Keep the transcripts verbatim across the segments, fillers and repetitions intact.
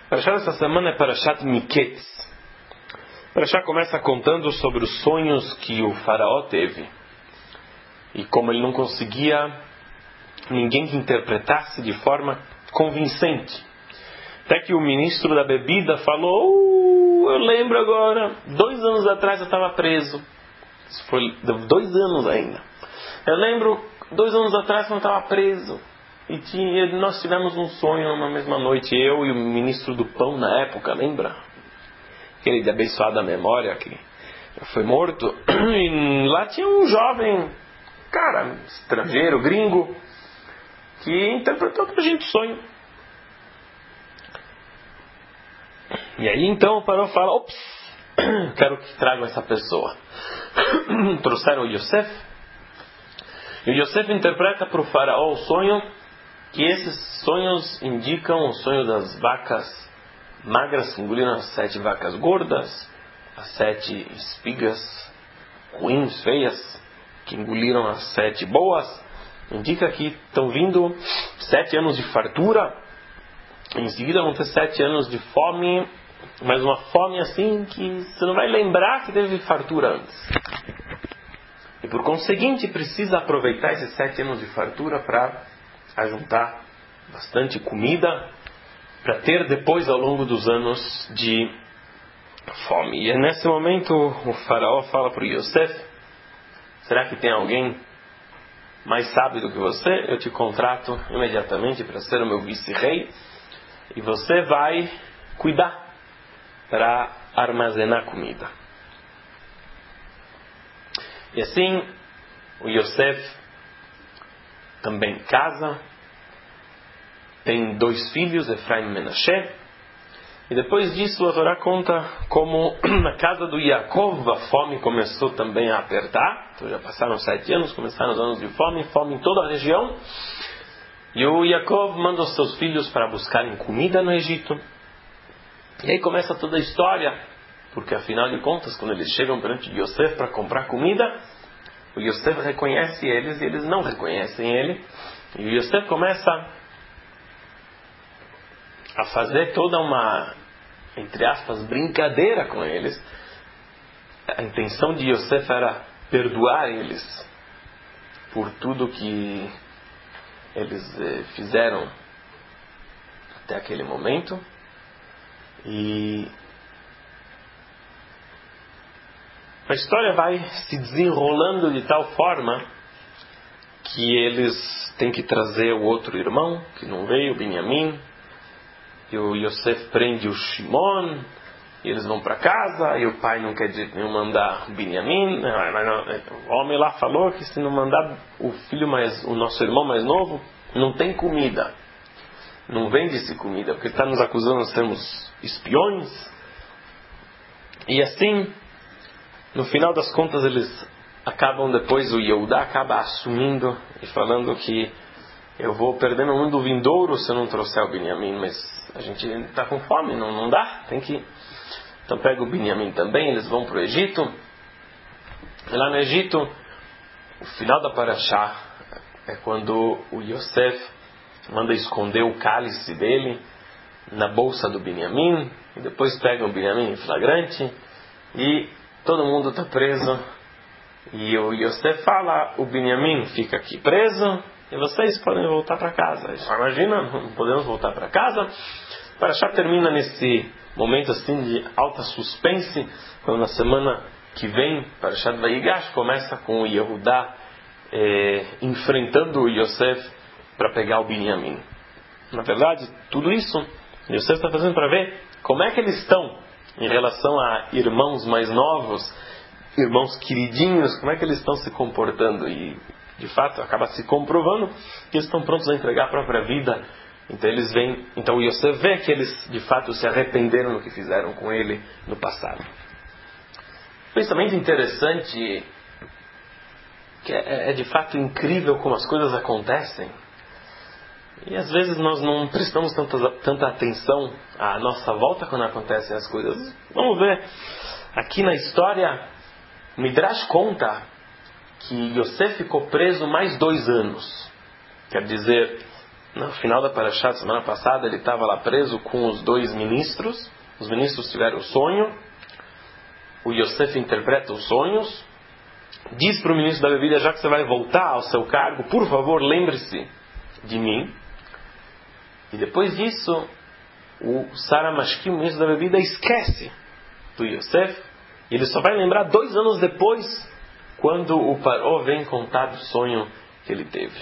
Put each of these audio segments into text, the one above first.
Parashá dessa semana é Parashat Miketz. Parashá começa contando sobre os sonhos que o faraó teve e como ele não conseguia ninguém que interpretasse de forma convincente. Até que o ministro da bebida falou: oh, eu lembro agora, dois anos atrás eu estava preso. Isso foi dois anos ainda. Eu lembro, dois anos atrás quando eu estava preso. E tinha, nós tivemos um sonho na mesma noite, eu e o ministro do pão na época, lembra? Aquele de abençoada memória que foi morto. E lá tinha um jovem, cara, estrangeiro, gringo, que interpretou pra gente o sonho. E aí então o faraó fala: ops, quero que tragam essa pessoa. Trouxeram o Yosef. E o Yosef interpreta para o faraó o sonho, que esses sonhos indicam o sonho das vacas magras que engoliram as sete vacas gordas, as sete espigas ruins, feias, que engoliram as sete boas. Indica que estão vindo sete anos de fartura, em seguida vão ter sete anos de fome, mas uma fome assim que você não vai lembrar que teve fartura antes. E por conseguinte precisa aproveitar esses sete anos de fartura para ajuntar bastante comida para ter depois ao longo dos anos de fome. E é nesse momento o faraó fala para o Yosef: será que tem alguém mais sábio do que você? Eu te contrato imediatamente para ser o meu vice-rei e você vai cuidar para armazenar comida. E assim o Yosef também casa, tem dois filhos, Efraim e Menashe, e depois disso a Torá conta como na casa do Yaakov a fome começou também a apertar. Então já passaram sete anos, começaram os anos de fome, fome em toda a região, e o Yaakov manda os seus filhos para buscarem comida no Egito. E aí começa toda a história, porque afinal de contas, quando eles chegam perante Yosef para comprar comida, o Yosef reconhece eles e eles não reconhecem ele. E o Yosef começa a fazer toda uma, entre aspas, brincadeira com eles. A intenção de Yosef era perdoar eles por tudo que eles eh, fizeram até aquele momento. E a história vai se desenrolando de tal forma que eles têm que trazer o outro irmão, que não veio, o Binyamin. E o Yosef prende o Shimon, e eles vão para casa, e o pai não quer de nenhum mandar o Binyamin. O homem lá falou que se não mandar o filho mais, o nosso irmão mais novo, não tem comida. Não vende-se comida, porque ele está nos acusando de sermos espiões. E assim, no final das contas, eles acabam depois, o Yehudá acaba assumindo e falando que eu vou perder no mundo vindouro se eu não trouxer o Binyamin, mas a gente está com fome, não, não dá, tem que... Então pega o Binyamin também, eles vão para o Egito. E lá no Egito, o final da Parashá é quando o Yosef manda esconder o cálice dele na bolsa do Binyamin, e depois pega o Binyamin em flagrante, e todo mundo está preso, e o Yosef fala: o Binyamin fica aqui preso, e vocês podem voltar para casa. Imagina, não podemos voltar para casa. Parashá termina nesse momento assim de alta suspense, quando na semana que vem, Parashat Vayigash começa com o Yehudá eh, enfrentando o Yosef para pegar o Binyamin. Na verdade, tudo isso Yosef está fazendo para ver como é que eles estão em relação a irmãos mais novos, irmãos queridinhos, como é que eles estão se comportando. E de fato acaba se comprovando que eles estão prontos a entregar a própria vida. Então eles vêm, então o Yosef vê que eles de fato se arrependeram do que fizeram com ele no passado. Pensamento interessante, que é, é de fato incrível como as coisas acontecem. E às vezes nós não prestamos tanta, tanta atenção à nossa volta quando acontecem as coisas. Vamos ver, aqui na história, Midrash conta que Yosef ficou preso mais dois anos. Quer dizer, No final da Parashá, semana passada, ele estava lá preso com os dois ministros. Os ministros tiveram o sonho. O Yosef interpreta os sonhos. Diz para o ministro da bebida, já que você vai voltar ao seu cargo, por favor, lembre-se de mim. E depois disso, o Saramashki, o ministro da bebida, esquece do Yosef. E ele só vai lembrar dois anos depois, quando o Paró vem contar do sonho que ele teve.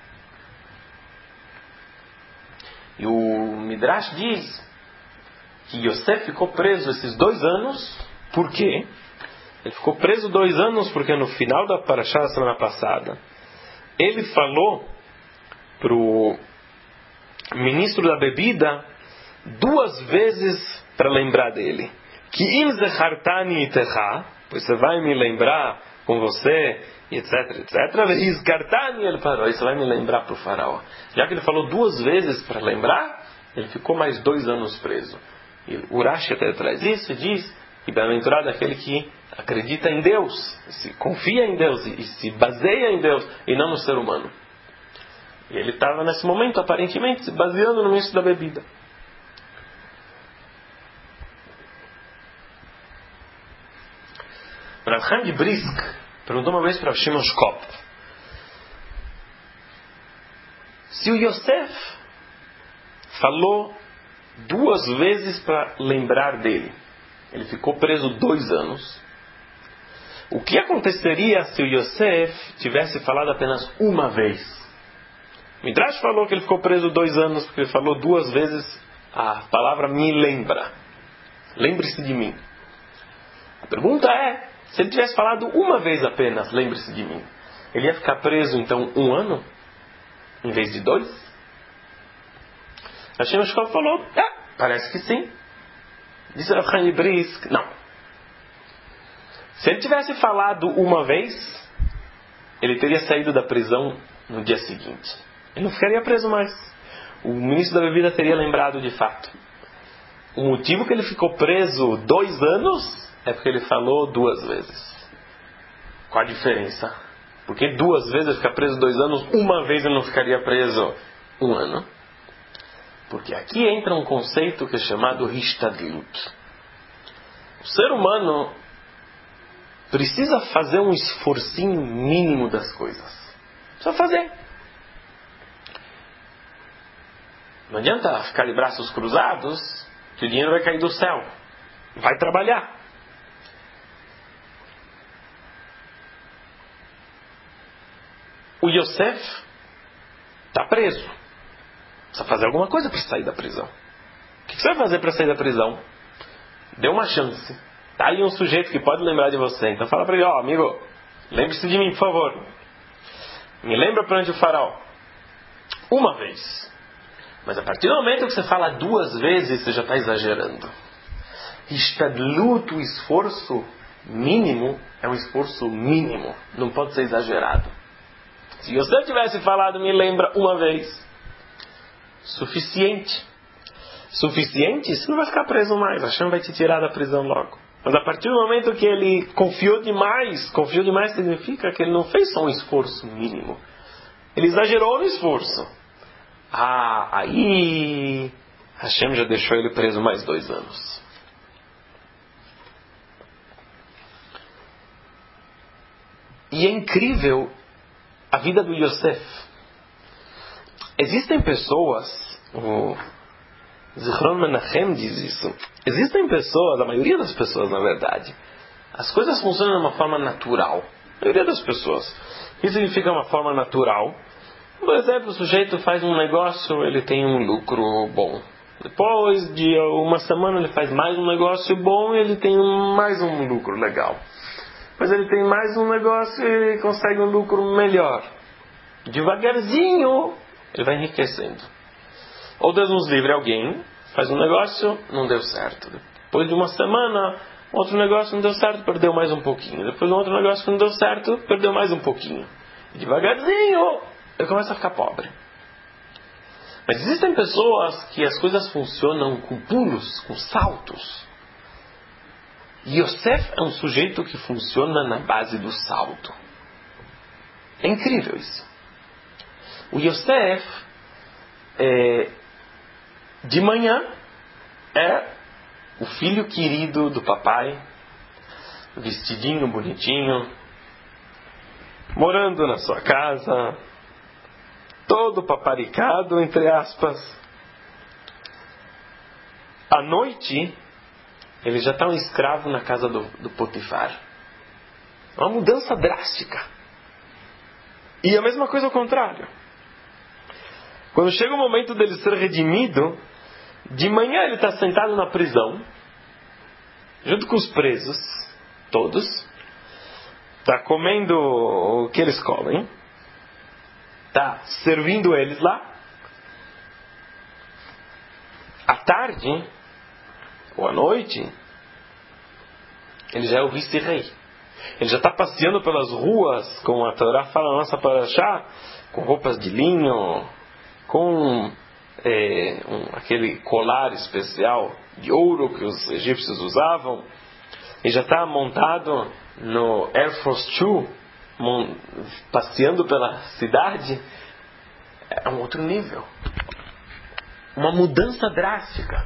E o Midrash diz que Yosef ficou preso esses dois anos. Por quê? Ele ficou preso dois anos porque no final da Parashá da semana passada, ele falou para o ministro da bebida duas vezes para lembrar dele. Que im zechartani itecha, pois você vai me lembrar com você, e etc, etcétera. Iskartani, ele parou, aí você vai me lembrar para o faraó. Já que ele falou duas vezes para lembrar, ele ficou mais dois anos preso. E o Rashi até traz isso e diz que bem-aventurado é aquele que acredita em Deus, se confia em Deus e se baseia em Deus e não no ser humano. E ele estava nesse momento aparentemente se baseando no ministro da bebida. Rav Chaim de Brisk perguntou uma vez para Shimon Shkop: se o Yosef falou duas vezes para lembrar dele, ele ficou preso dois anos, o que aconteceria se o Yosef tivesse falado apenas uma vez? O Midrash falou que ele ficou preso dois anos porque ele falou duas vezes a palavra me lembra. Lembre-se de mim. A pergunta é, se ele tivesse falado uma vez apenas, lembre-se de mim, ele ia ficar preso então um ano? Em vez de dois? A Shimon Shkop falou, ah, parece que sim. Disse Rav Chaim Brisk, não. Se ele tivesse falado uma vez, ele teria saído da prisão no dia seguinte. Ele não ficaria preso mais. O ministro da bebida teria lembrado de fato. O motivo que ele ficou preso dois anos é porque ele falou duas vezes. Qual a diferença? Porque duas vezes ele fica preso dois anos, uma vez ele não ficaria preso um ano. Porque aqui entra um conceito que é chamado Hishtadlut. O ser humano precisa fazer um esforcinho mínimo das coisas. Precisa fazer. Não adianta ficar de braços cruzados que o dinheiro vai cair do céu. Vai trabalhar. O Yosef está preso. Precisa fazer alguma coisa para sair da prisão. O que você vai fazer para sair da prisão? Dê uma chance. Está aí um sujeito que pode lembrar de você. Então fala para ele, ó, oh, amigo, lembre-se de mim, por favor. Me lembra perante o faraó. Uma vez. Mas a partir do momento que você fala duas vezes, você já está exagerando. Hishtadlut, o esforço mínimo, é um esforço mínimo. Não pode ser exagerado. Se você tivesse falado, me lembra uma vez, suficiente. Suficiente, você não vai ficar preso mais. A Hashem vai te tirar da prisão logo. Mas a partir do momento que ele confiou demais, confiou demais significa que ele não fez só um esforço mínimo. Ele exagerou no esforço. Ah, aí Hashem já deixou ele preso mais dois anos. E é incrível a vida do Yosef. Existem pessoas, o Zichron Menachem diz isso, existem pessoas, a maioria das pessoas na verdade, as coisas funcionam de uma forma natural. A maioria das pessoas. O que significa uma forma natural? Por exemplo, o sujeito faz um negócio, ele tem um lucro bom. Depois de uma semana ele faz mais um negócio bom e ele tem mais um lucro legal. Depois ele tem mais um negócio e ele consegue um lucro melhor. Devagarzinho ele vai enriquecendo. Ou Deus nos livre, alguém faz um negócio, não deu certo. Depois de uma semana, outro negócio não deu certo, perdeu mais um pouquinho. Depois de outro negócio que não deu certo, perdeu mais um pouquinho. E devagarzinho ele começa a ficar pobre. Mas existem pessoas que as coisas funcionam com pulos, com saltos. E Yosef é um sujeito que funciona na base do salto. É incrível isso. O Yosef, é, de manhã é o filho querido do papai, vestidinho, bonitinho, morando na sua casa, todo paparicado, entre aspas. À noite, ele já está um escravo na casa do, do Potifar. Uma mudança drástica. E a mesma coisa ao contrário. Quando chega o momento dele ser redimido, de manhã ele está sentado na prisão, junto com os presos, todos. Está comendo o que eles comem. Está servindo eles lá. À tarde, ou à noite, ele já é o vice-rei. Ele já está passeando pelas ruas, como a Torá fala na nossa paraxá, com roupas de linho, com é, um, aquele colar especial de ouro que os egípcios usavam. Ele já está montado no Air Force Two, mon, passeando pela cidade. É um outro nível. Uma mudança drástica.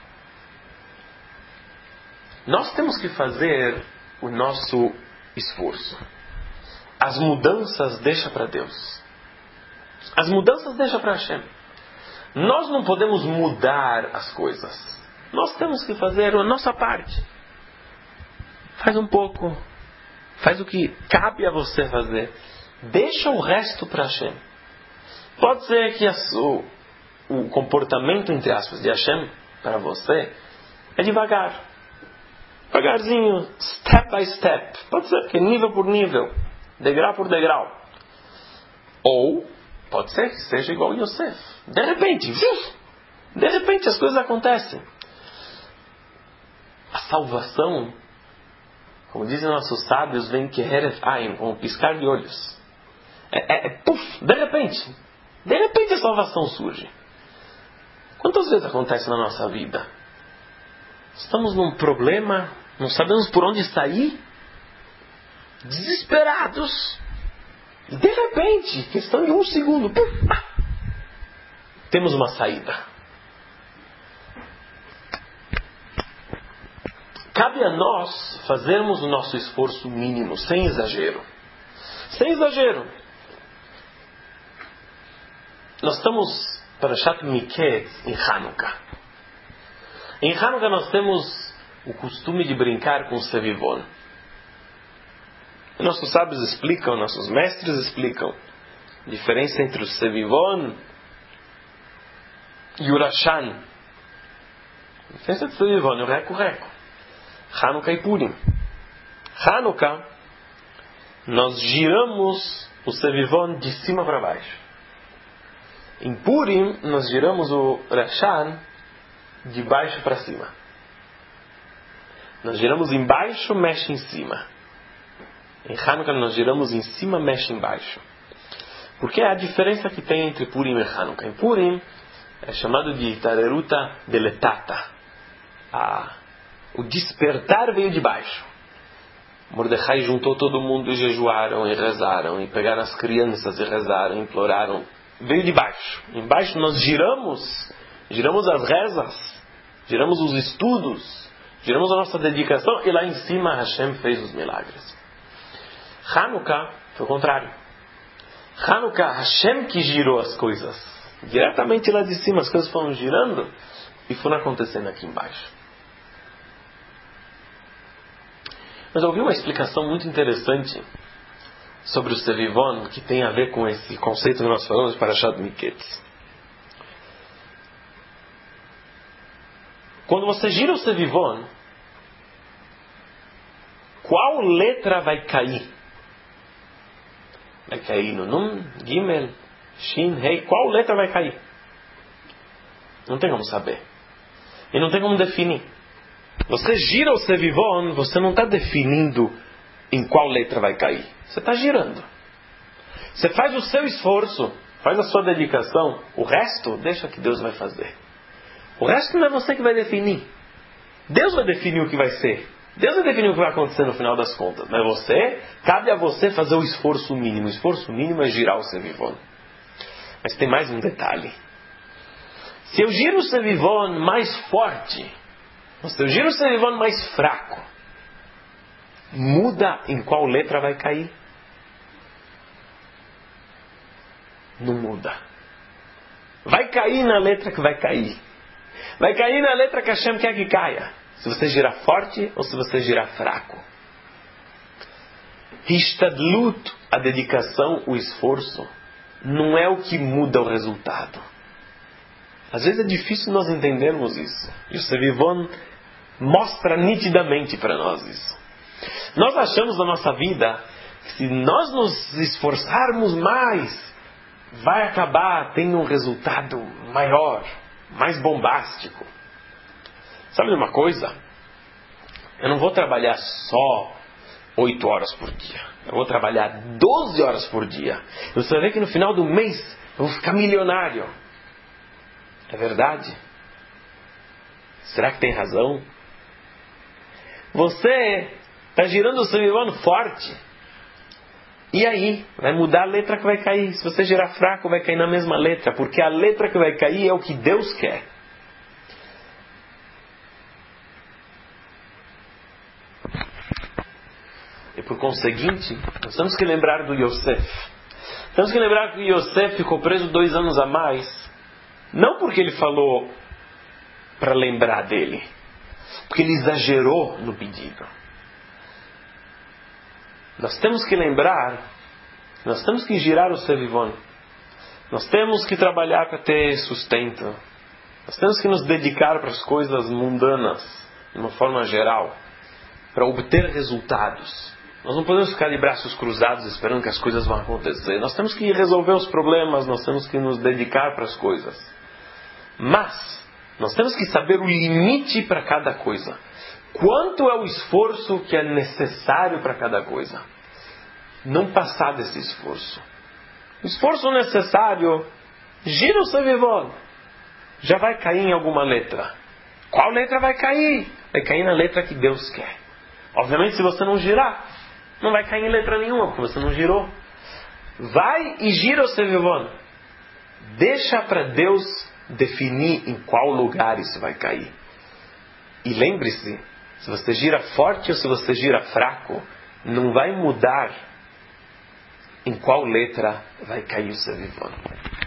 Nós temos que fazer o nosso esforço. As mudanças deixa para Deus. As mudanças deixa para Hashem. Nós não podemos mudar as coisas. Nós temos que fazer a nossa parte. Faz um pouco. Faz o que cabe a você fazer. Deixa o resto para Hashem. Pode ser que as, o, o comportamento, entre aspas, de Hashem para você é devagar. Devagarzinho, step by step. Pode ser que nível por nível, degrau por degrau. Ou pode ser que seja igual Yosef. De repente, de repente as coisas acontecem. A salvação, como dizem nossos sábios, vem que heref ain, com um piscar de olhos. É, é, é puf, de repente. De repente a salvação surge. Quantas vezes acontece na nossa vida? Estamos num problema, não sabemos por onde sair, desesperados. E de repente, questão de um segundo, pum, temos uma saída. Cabe a nós fazermos o nosso esforço mínimo, sem exagero. Sem exagero. Nós estamos para Shat Miket em Hanukkah. Em Hanukkah nós temos o costume de brincar com o Sevivon. Nossos sábios explicam, nossos mestres explicam a diferença entre o Sevivon e o Rashan. A diferença entre o Sevivon e o Reco-Reco. Hanukkah e Purim. Hanukkah, nós giramos o Sevivon de cima para baixo. Em Purim, nós giramos o Rashan de baixo para cima. Nós giramos embaixo, mexe em cima. Em Hanukkah nós giramos em cima, mexe embaixo. Porque é a diferença que tem entre Purim e Hanukkah. Em Purim é chamado de Tareruta Deletata. Ah, o despertar veio de baixo. Mordecai juntou todo mundo e jejuaram e rezaram. E pegaram as crianças e rezaram e imploraram. Veio de baixo. Embaixo nós giramos, giramos as rezas, giramos os estudos, giramos a nossa dedicação. E lá em cima Hashem fez os milagres. Hanukkah foi o contrário. Hanukkah, Hashem que girou as coisas. Diretamente lá de cima as coisas foram girando e foram acontecendo aqui embaixo. Mas eu ouvi uma explicação muito interessante sobre o Sevivon, que tem a ver com esse conceito que nós falamos para Parashat Miketz. Quando você gira o Sevivon, qual letra vai cair? Vai cair no Nun, Gimel, Shin, Rei? Qual letra vai cair? Não tem como saber. E não tem como definir. Você gira o Sevivon, você não está definindo em qual letra vai cair. Você está girando. Você faz o seu esforço, faz a sua dedicação. O resto, deixa que Deus vai fazer. O resto não é você que vai definir. Deus vai definir o que vai ser. Deus vai definir o que vai acontecer no final das contas. Mas você, cabe a você fazer o esforço mínimo. O esforço mínimo é girar o Sevivon. Mas tem mais um detalhe. Se eu giro o Sevivon mais forte, ou se eu giro o Sevivon mais fraco, muda em qual letra vai cair? Não muda. Vai cair na letra que vai cair. Vai cair na letra que Hashem quer que caia. Se você girar forte ou se você girar fraco. Hishtadlut, a dedicação, o esforço, não é o que muda o resultado. Às vezes é difícil nós entendermos isso. E o Sevivon mostra nitidamente para nós isso. Nós achamos na nossa vida que se nós nos esforçarmos mais, vai acabar tendo um resultado maior, mais bombástico. Sabe uma coisa? Eu não vou trabalhar só oito horas por dia. Eu vou trabalhar doze horas por dia. Você vai ver que no final do mês eu vou ficar milionário. É verdade? Será que tem razão? Você está girando o seu Sevivon forte. E aí? Vai mudar a letra que vai cair. Se você girar fraco, vai cair na mesma letra. Porque a letra que vai cair é o que Deus quer. E por conseguinte, nós temos que lembrar do Yosef. Temos que lembrar que o Yosef ficou preso dois anos a mais. Não porque ele falou para lembrar dele. Porque ele exagerou no pedido. Nós temos que lembrar, nós temos que girar o Sevivon. Nós temos que trabalhar para ter sustento. Nós temos que nos dedicar para as coisas mundanas, de uma forma geral, para obter resultados. Nós não podemos ficar de braços cruzados esperando que as coisas vão acontecer. Nós temos que resolver os problemas, nós temos que nos dedicar para as coisas. Mas, nós temos que saber o limite para cada coisa. Quanto é o esforço que é necessário para cada coisa? Não passar desse esforço. O esforço necessário, gira o Sevivon. Já vai cair em alguma letra. Qual letra vai cair? Vai cair na letra que Deus quer. Obviamente, se você não girar, não vai cair em letra nenhuma, porque você não girou. Vai e gira o Sevivon. Deixa para Deus definir em qual lugar isso vai cair. E lembre-se, se você gira forte ou se você gira fraco, não vai mudar em qual letra vai cair o Sevivon.